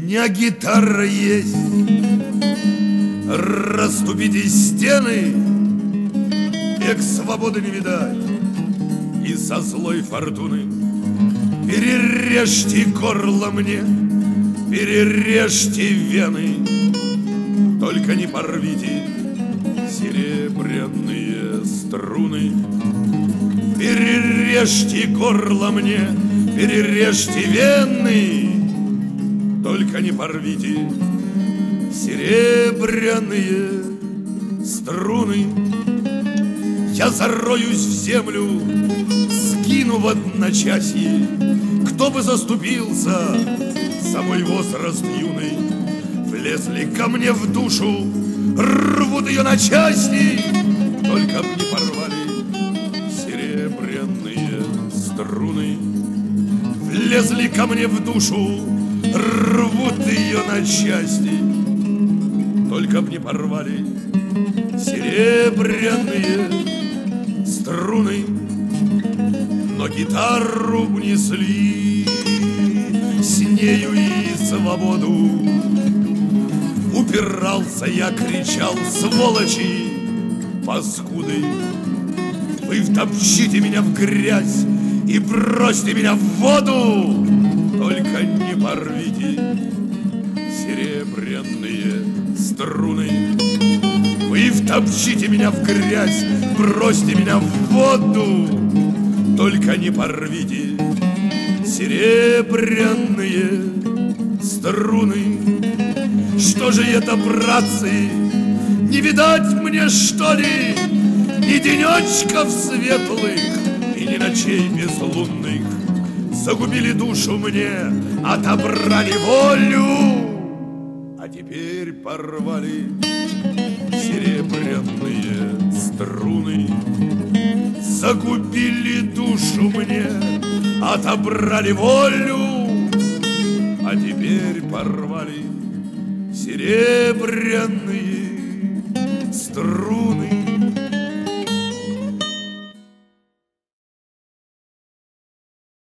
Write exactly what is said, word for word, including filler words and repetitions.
меня гитара есть. Расступите стены, век свободы не видать, и со злой фортуны перережьте горло мне, перережьте вены, только не порвите серебряные струны. Перережьте горло мне, перережьте вены, только не порвите серебряные струны. Я зароюсь в землю, скину в одночасье. Кто бы заступился за мой возраст юный? Влезли ко мне в душу, рвут ее на части, только б не порвали серебряные струны. Влезли ко мне в душу, рвут ее на части, только б не порвали серебряные струны. Но гитару внесли, с нею и свободу. Упирался я, кричал: сволочи, паскуды, вы втопчите меня в грязь и бросьте меня в воду, только не порвите серебряные струны. Вы втопчите меня в грязь, бросьте меня в воду, только не порвите серебряные струны. Что же это, братцы, не видать мне, что ли, ни денечков светлых и ни ночей безлунных? Загубили душу мне, отобрали волю, а теперь порвали серебряные струны. Загубили душу мне, отобрали волю, а теперь порвали серебряные струны.